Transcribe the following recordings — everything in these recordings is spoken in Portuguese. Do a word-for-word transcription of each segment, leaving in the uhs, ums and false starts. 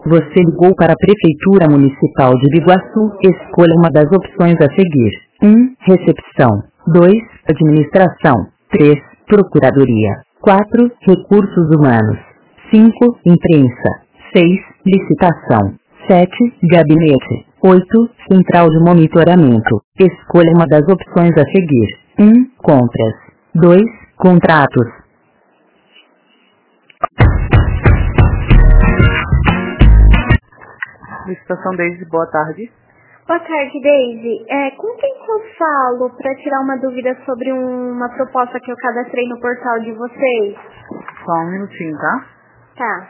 Você ligou para a Prefeitura Municipal de Biguaçu. Escolha uma das opções a seguir. um. Recepção. dois. Administração. três. Procuradoria. quatro. Recursos humanos. cinco. Imprensa. seis. Licitação. sete. Gabinete. oito. Central de monitoramento. Escolha uma das opções a seguir. um. Compras. dois. Contratos. Licitação Daisy, boa tarde. Boa tarde, Daisy. É, com quem que eu falo para tirar uma dúvida sobre um, uma proposta que eu cadastrei no portal de vocês? Só um minutinho, tá? Tá.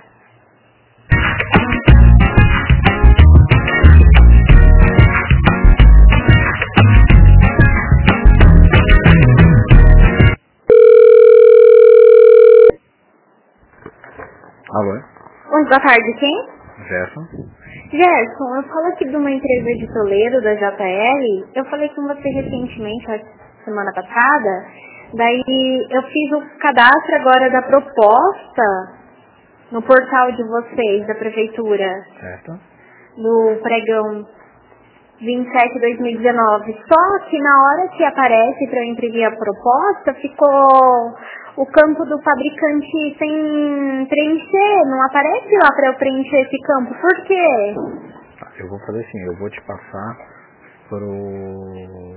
Alô? Oi, boa tarde, quem? Gerson? Gerson, eu falo aqui de uma empresa de Toledo, da J L. Eu falei com você recentemente, a semana passada. Daí eu fiz o cadastro agora da proposta no portal de vocês, da prefeitura. Certo. Do pregão vinte e sete de dois mil e dezenove. Só que na hora que aparece para eu imprimir a proposta, ficou o campo do fabricante sem preencher. Não aparece lá para eu preencher esse campo. Por quê? Tá, eu vou fazer assim, eu vou te passar pro,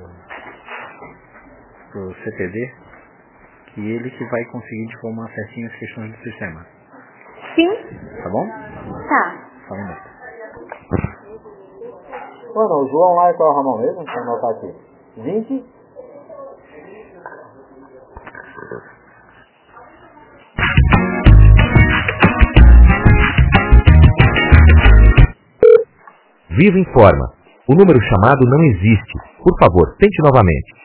pro C P D, que ele que vai conseguir te informar certinho as questões do sistema. Sim? Tá bom? Tá. Só um minuto. Mano, o João lá é qual é o Ramon mesmo? Deixa eu anotar aqui. vinte. Vivo informa. O número chamado não existe. Por favor, tente novamente.